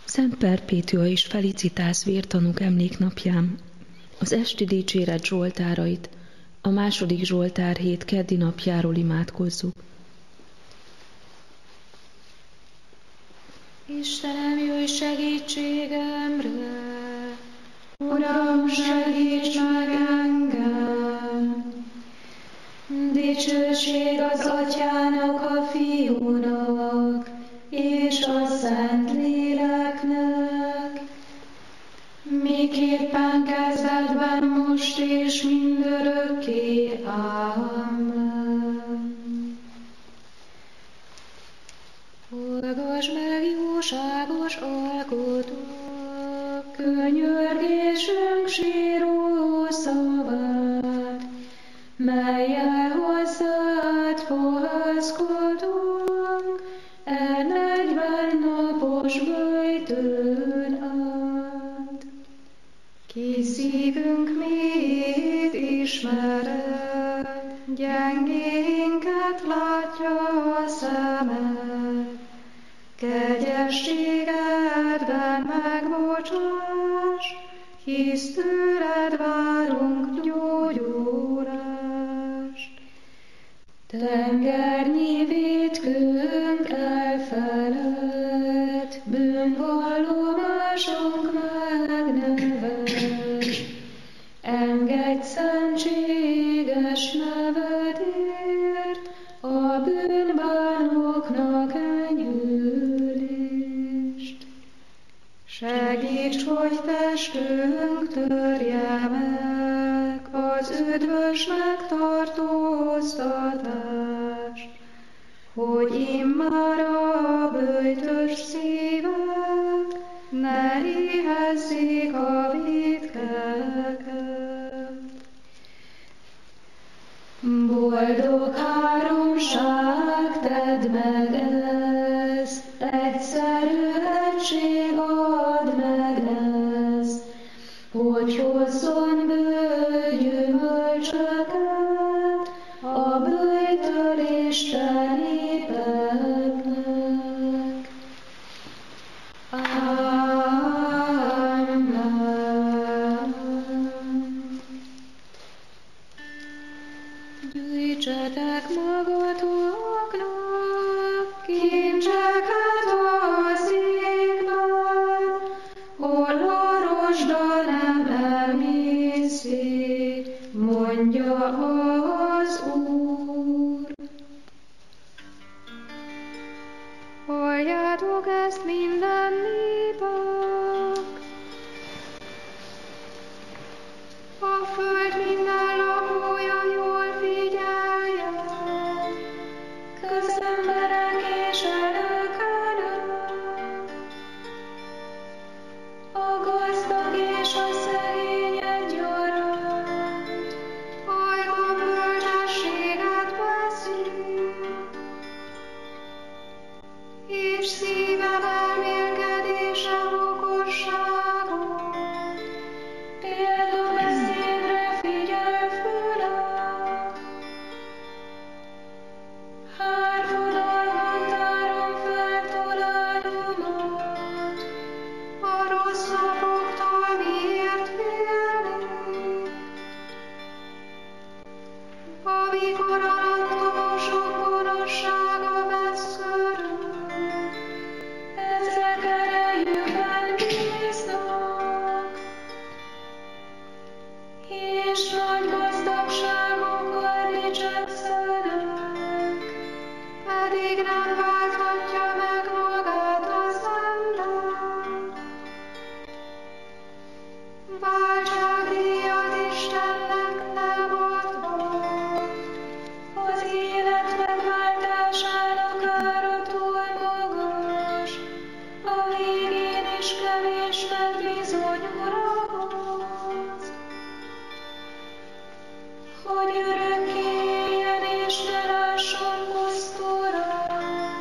Szent Perpétua és Felicitász vértanúk emléknapján az esti dicséret zsoltárait a második Zsoltár hét keddi napjáról imádkozzuk. Istenem, jöjj segítségemre! Uram, segíts meg engem! Dicsőség az Atyának, a Fiúnak, és a Szent Léleknek, miképpen kezdetben, most és mindörökké. Ámen. Hallgass meg, jóságos alkotó, könyörgésünk síró szavát, mellyel hozzád fohászkodunk, 40 napos böjtőn át. Ki szívünk mélyét ismered, gyengénket látja a szemed, kegyességedben megbocsáss, hisz tőled várunk gyógyulást. Tengernyi vétkünk elfeled, bűnvallomásunk megneved, engedj szentséges nevedért, a bűnbánóknak enyhülést. Segíts, hogy testünk törje meg az üdvös megtartóztatást, hogy immár a böjtös szívek ne éhezzék a vétkeket. Boldog háromság, tedd meg ezt, egyszerű egység add meg ezt, hogy hozzon bőj gyümölcsöket a böjtölésre népeknek. Amen. Gyűjtsetek magatoknak kincseket az égben, hol a rozsda nem emészi, mondja az Úr. Halljátok ezt minden népek! A föld minden lakója jól figyeljen, közemberek és előkelők, a gazdag és a szegény egyaránt, hallva bölcsességet beszél, és szívem elmélkedése okosságot, példabeszédre figyel fölem. Hárfodalban tárom fel találómat, a rossz napoktól miért félnék? Amikor alattomosok gonoszsága vesz körül, ezek erejükben bíznak, és nagy gazdagságokkal dicsekszenek, pedig nem válthatja meg magát az ember. Váltságdíjat Istennek nem adva, az élet megváltásának ára túl magas, a végén is kevésnek bizonyul ahhoz, hogy örökké éljen és ne lásson pusztulás.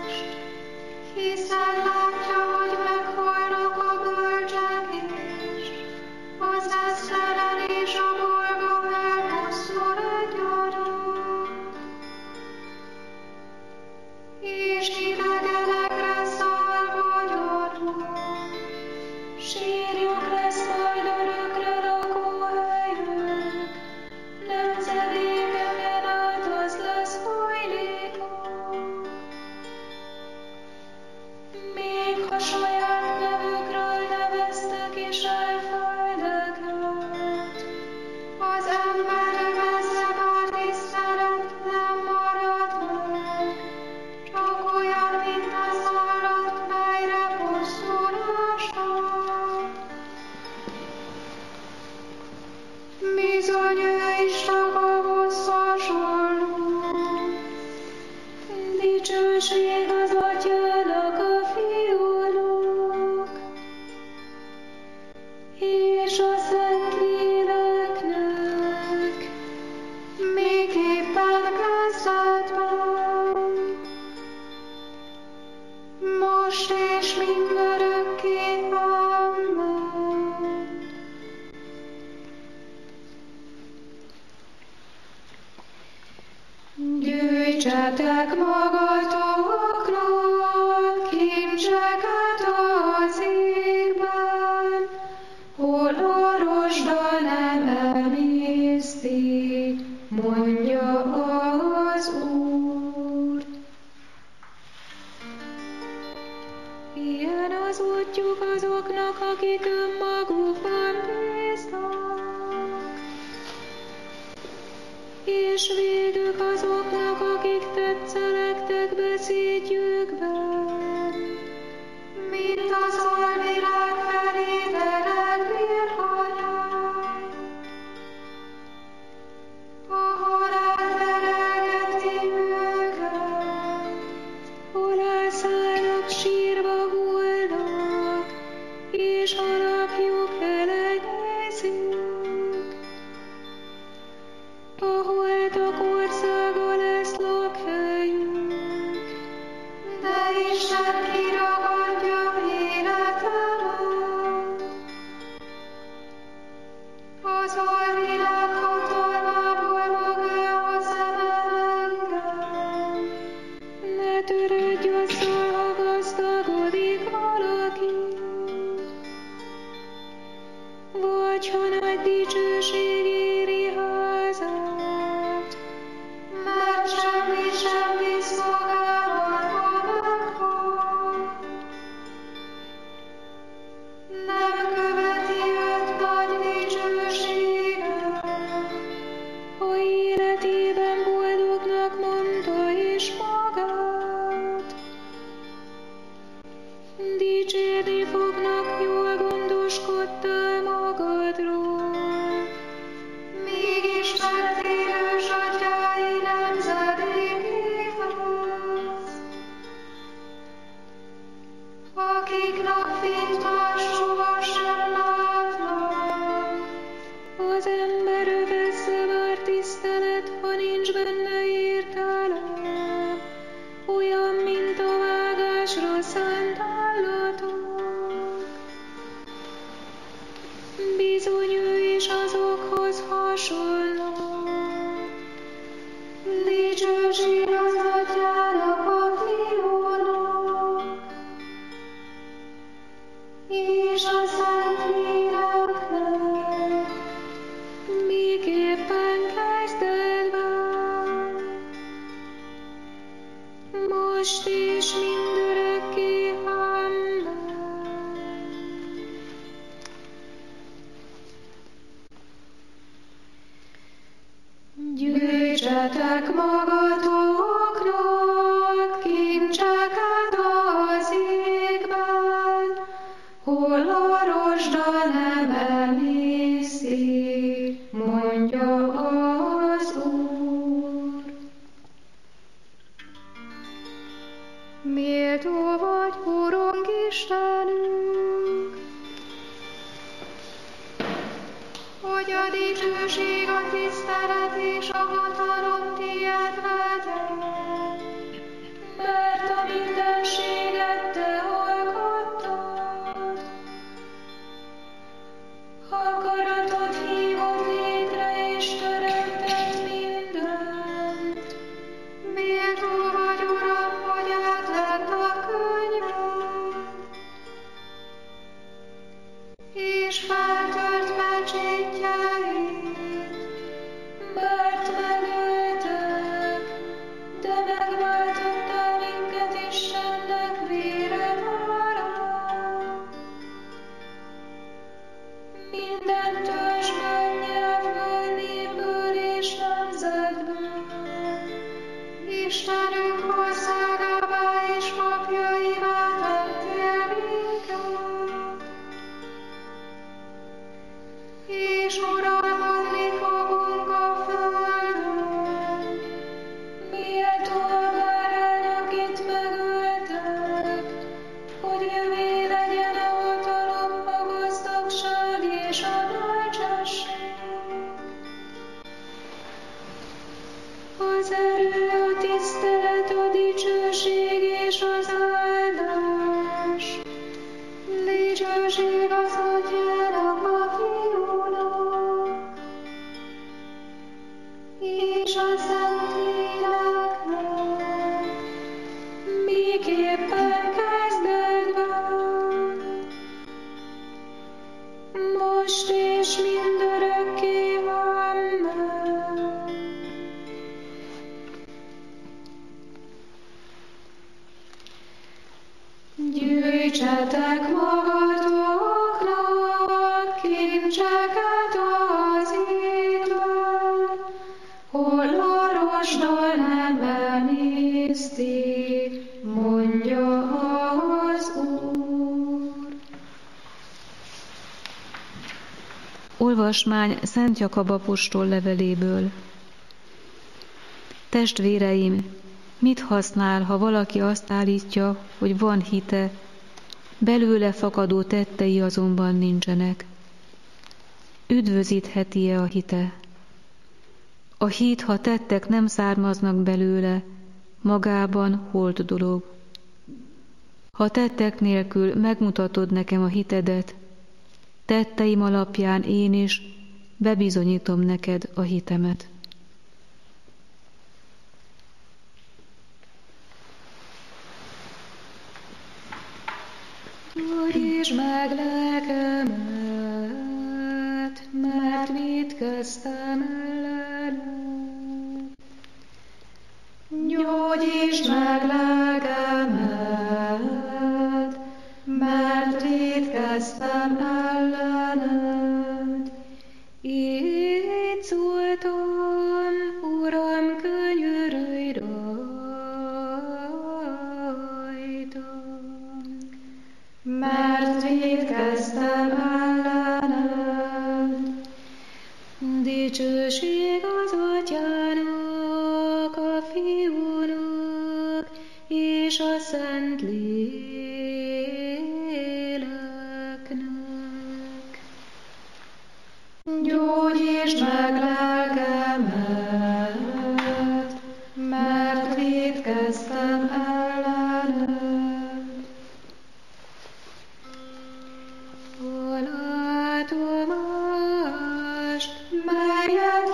Gyűjtsetek magatokra kincseket az égben, hol a rozsda nem emészti, mondja az Úr. Ilyen az útjuk azoknak, akik önmagukban bíznak, és végük azoknak, akik tetszelegtek beszédjükben, mint az alvilág felévelek birhanyák, ahol átverelgeti őket, hol elszállnak sírva hullnak, és alapjuk elenyészik. Ahol a országa lesz lakhelyük, de Isten kiragadja életemet. Az alvilág hatalmából magához emel engem. Ne törődj azzal, ha gazdagodik valaki, vagy ha nagy dicsőség éri házát, mert semmi sem visz magával, ha meghal. Nem követi őt nagy dicsősége, ha életében boldognak mondta is magát. Dicsérni fognak, jól gondoskodtál magadról, míg Isten térős atyái nemzedékéhez, akik napfényt más sohasem látnak. Az ember övezze bár tisztelet, ha nincs benne értelem, olyan, mint a vágásra szánt állatok. Bizony ő is azokhoz hasonló. Dicsőség az Atyának, a Fiúnak, és a Szentléleknek, miképpen kezdetben, most és mindörökké. Amen. Gyűjtsetek magatokra kincseket az égben, hol a rozsda nem emészi, mondja az Úr. Méltó vagy, Urunk Istenünk, hogy a dicsőség, a tisztelet és a hatalom tiéd legyen, mert a mindenséget te alkottad. Akaratod hívott létre és teremtett mindent. Méltó vagy, Uram, hogy átlett a könyved, és feltört pecsétjeit, mert megöltek, Gyűjtsetek magatoknak kincseket az égben, hol a rozsdal nem emészti, mondja az Úr. Olvasmány Szent Jakab apostol leveléből. Testvéreim, mit használ, ha valaki azt állítja, hogy van hite, belőle fakadó tettei azonban nincsenek? Üdvözítheti-e a hite? A hit, ha tettek nem származnak belőle, magában holt dolog. Ha tettek nélkül megmutatod nekem a hitedet, tetteim alapján én is bebizonyítom neked a hitemet. Gyógyítsd meg lelkemet, mert vétkeztem ellened. Gyógyítsd meg lelkemet, mert vétkeztem ellened. Így szóltam, Uram, könyörülj rajtam, mert vétkeztem ellened. Dicsőség az Atyának, a Fiúnak és a Szent Léleknek. Gyógyítsd meg lelkemet, mert vétkeztem ellened. Alátomást, melyet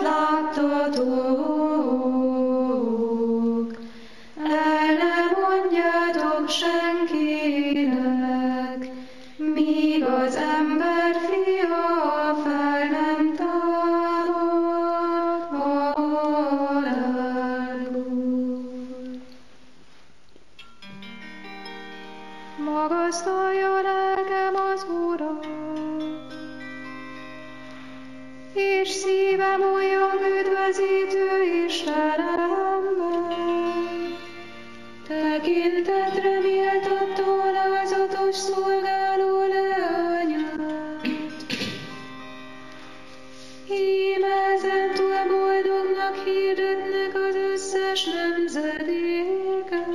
láttatok, el ne mondjátok senkinek, míg az ember fia fel nem támad a halálból. Magasztalja lelkem az Urat, és szívem olyan üdvözítő Istenemben. Tekintetre méltatta alázatos szolgáló leányát. Íme ezentúl boldognak hirdetnek az összes nemzedékek,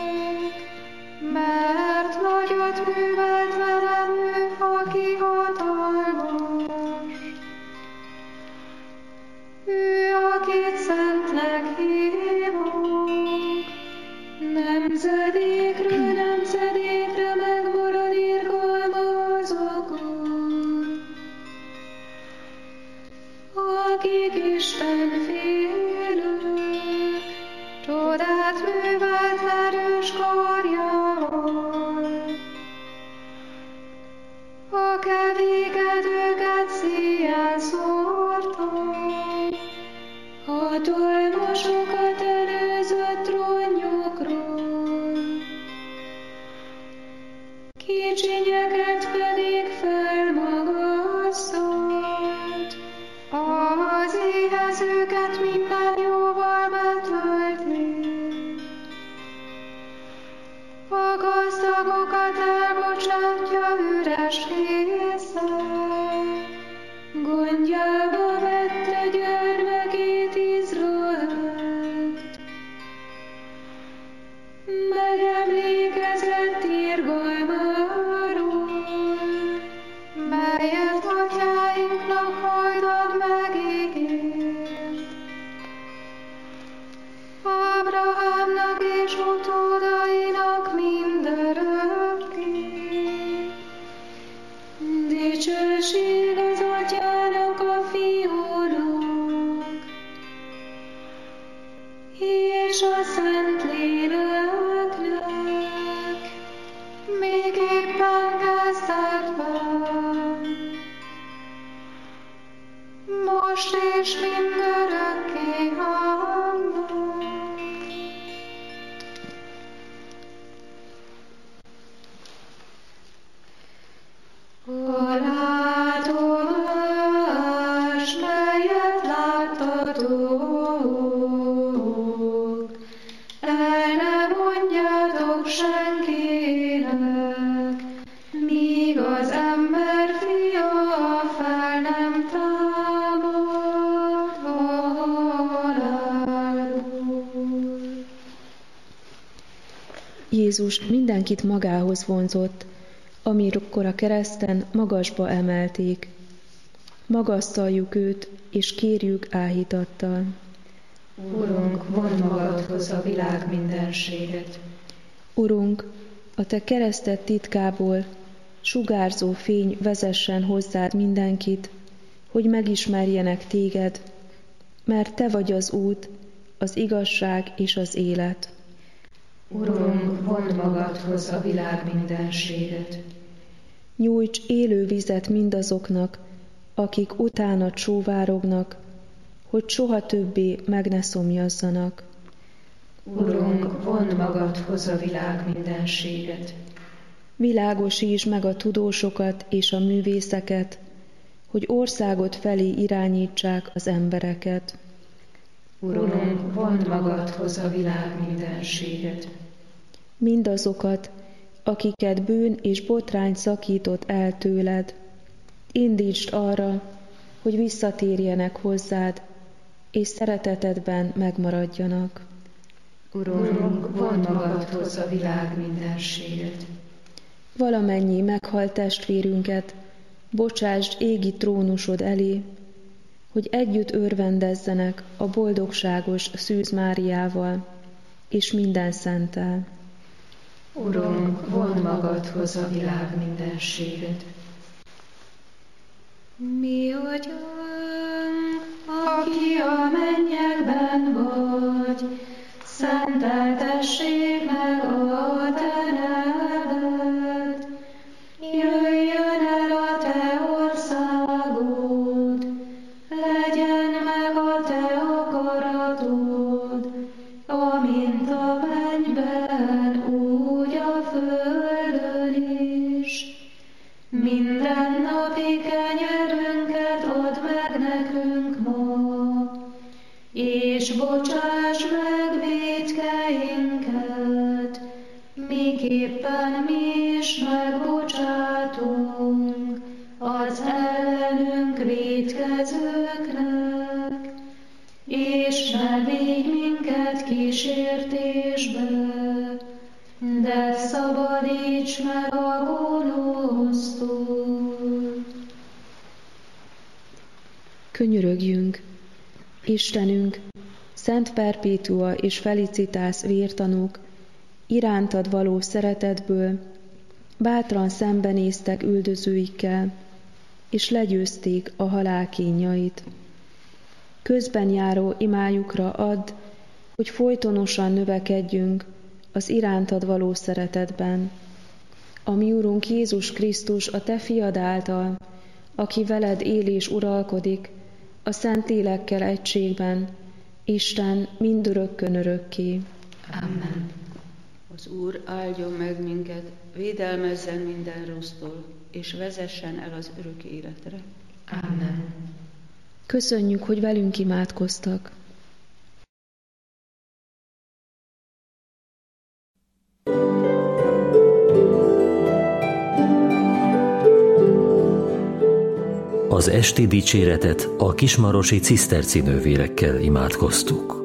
mert nagyot művelt velem ő, aki hatalmas. Ő, akit szentnek hívok, nemzedékről nemzedékre megmarad irgalma azokon, akik Isten félők, csodát művelt erős karjával. A kevékedőket szíjjel szórta, hatalmasokat előzött trónjukról, kicsinyeket pedig felmagasztott, az éhezőket minden jóval betölti. A gazdagokat elbocsátja üres készen, gondjába vette gyermekét Izraelt. Megemlékezett irgalmáról, melyet atyáinknak hajdan megígért. Ábrahámnak és utódainak mindörökké. Dicsőség Jézus mindenkit magához vonzott, amikor a kereszten magasba emelték. Magasztaljuk őt, és kérjük áhítattal. Urunk, vondd magadhoz a világ mindenséget. Urunk, a te kereszted titkából sugárzó fény vezessen hozzád mindenkit, hogy megismerjenek téged, mert te vagy az út, az igazság és az élet. Urunk, vondd magadhoz a világ mindenséget. Nyújts élő vizet mindazoknak, akik utána csóvárognak, hogy soha többé meg ne szomjazzanak. Urunk, vondd magadhoz a világ mindenséget. Világosítsd meg a tudósokat és a művészeket, hogy országod felé irányítsák az embereket. Urunk, vondd magadhoz a világ mindenséget. Mindazokat, akiket bűn és botrány szakított el tőled, indítsd arra, hogy visszatérjenek hozzád, és szeretetedben megmaradjanak. Urunk, vondd magadhoz a világ mindenséget. Valamennyi meghalt testvérünket bocsásd égi trónusod elé, hogy együtt örvendezzenek a boldogságos Szűz Máriával és minden szenttel. Urunk, vondd magadhoz a világ mindenséget. Mi Atyánk, aki a mennyekben vagy, szenteltessék meg a te neved. Jöjjön el a te országod, legyen meg a te akaratod, amint a mennyben, úgy a földön is. Mindennapi kenyerünket add meg nekünk ma, és bocsásd meg vétkeinket, miképpen mi is megbocsátunk az ellenünk vétkezőknek, és ne vigy minket kísértésbe, de szabadíts meg a gonosztól. Könyörögjünk, Istenünk, Szent Perpétua és Felicitas vértanúk, irántad való szeretetből bátran szembenéztek üldözőikkel, és legyőzték a halál kínjait. Közben járó imájukra add, hogy folytonosan növekedjünk az irántad való szeretetben. A mi Urunk Jézus Krisztus a te fiad által, aki veled él és uralkodik, a Szentlélekkel egységben, Isten mindörökkön örökké. Amen. Az Úr áldjon meg minket, védelmezzen minden rossztól, és vezessen el az örök életre. Amen. Köszönjük, hogy velünk imádkoztak. Az esti dicséretet a kismarosi ciszterci nővérekkel imádkoztuk.